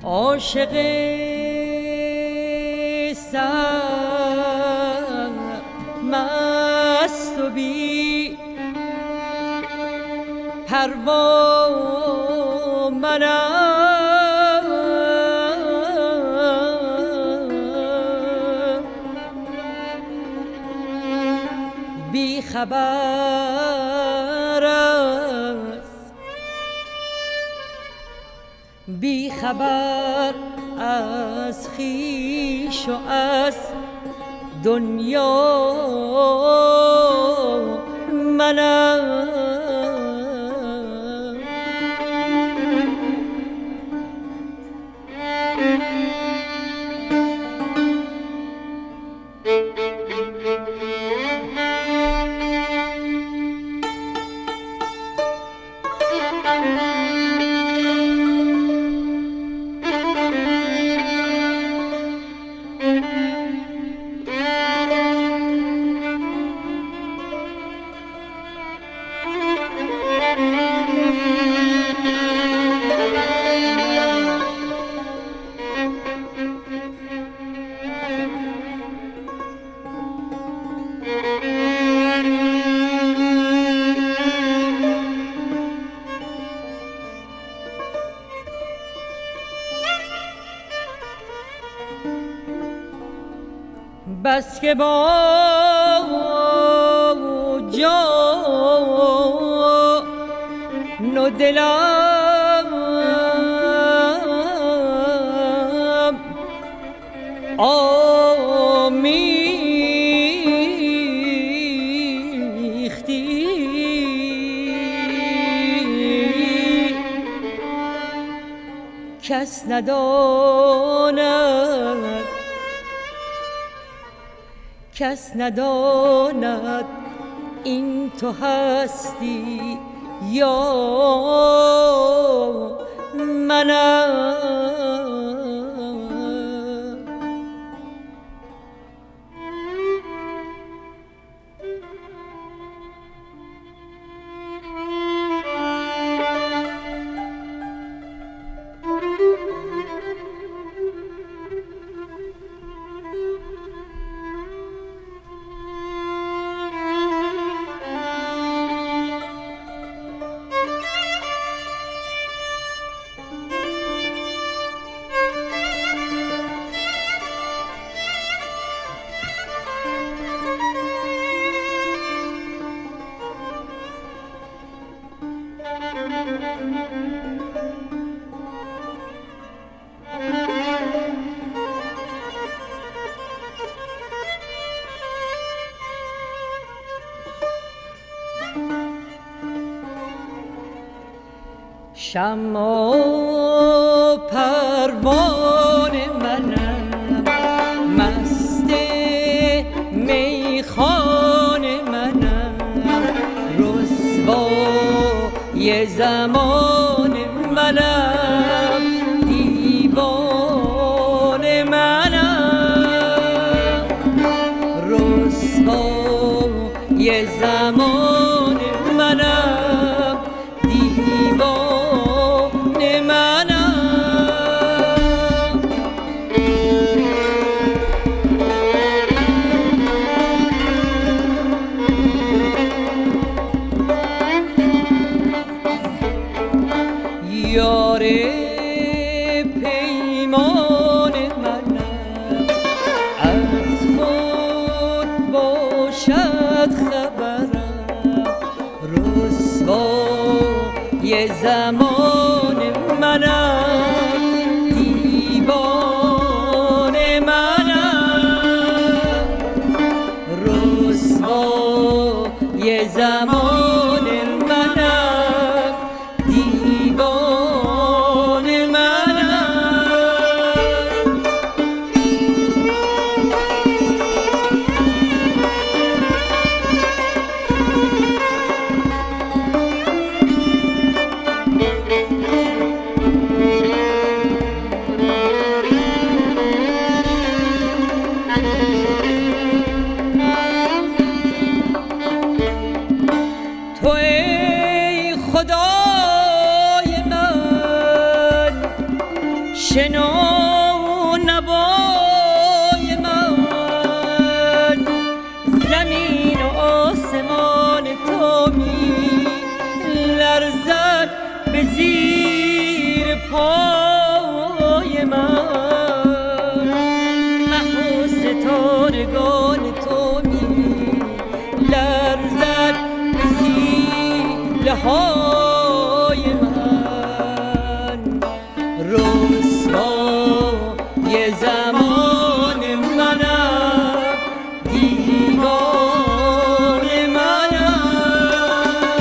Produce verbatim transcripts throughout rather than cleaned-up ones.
عاشق سر مست و بی پروا منم، بی خبر است، بی خبر از خویش و از دنیا منم. بس که با جان و دلم آمیختی، کس نداند، کس نداند این تو هستی یا منم. شمع و پروانه منم، مست میخانه منم، رسوای زمان منم، دیوانه منم، رسوای زمان منم، دیوانه یار پیمان منم، از خود باشد خبرم، رسوای زمان منم، دیوانه منم، رسوای زمان منم، دیوانه منم. شنو نوای من، زمین و آسمان تو می لرزد به زیر پای من، مه و ستارگان تو می لرزد به زیر لهای من. رسوای زمان منم، دیوان منم،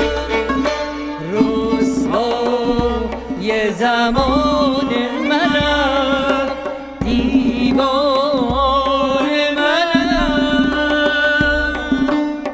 رسوای زمان منم، دیوان منم.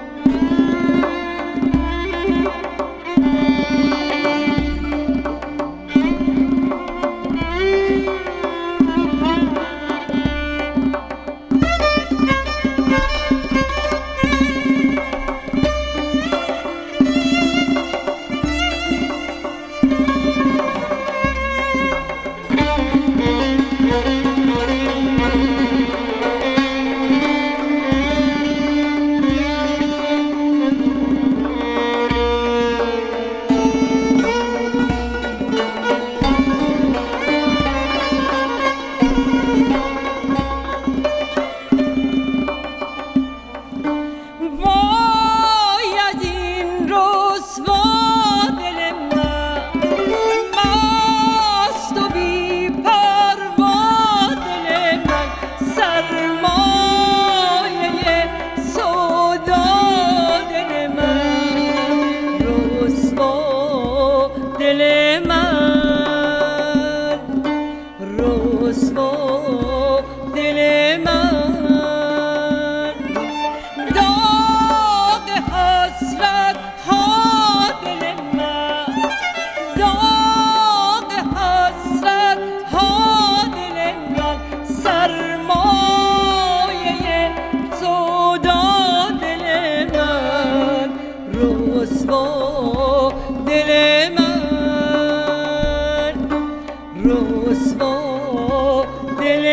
رسوا دل من، داغ حسرت ها دل من، داغ حسرت ها دل من، سرمایه سودا دل من، رسوا دل من، رسوا دل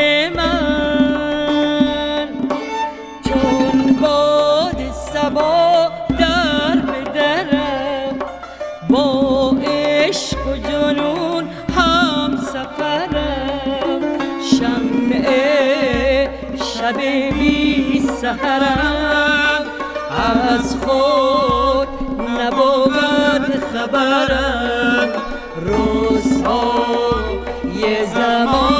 من. چون باد صبا در به درم، با عشق و جنون هم سفرم، شمع شب بی سحرم، از خود نبود خبرم. روزهای زمان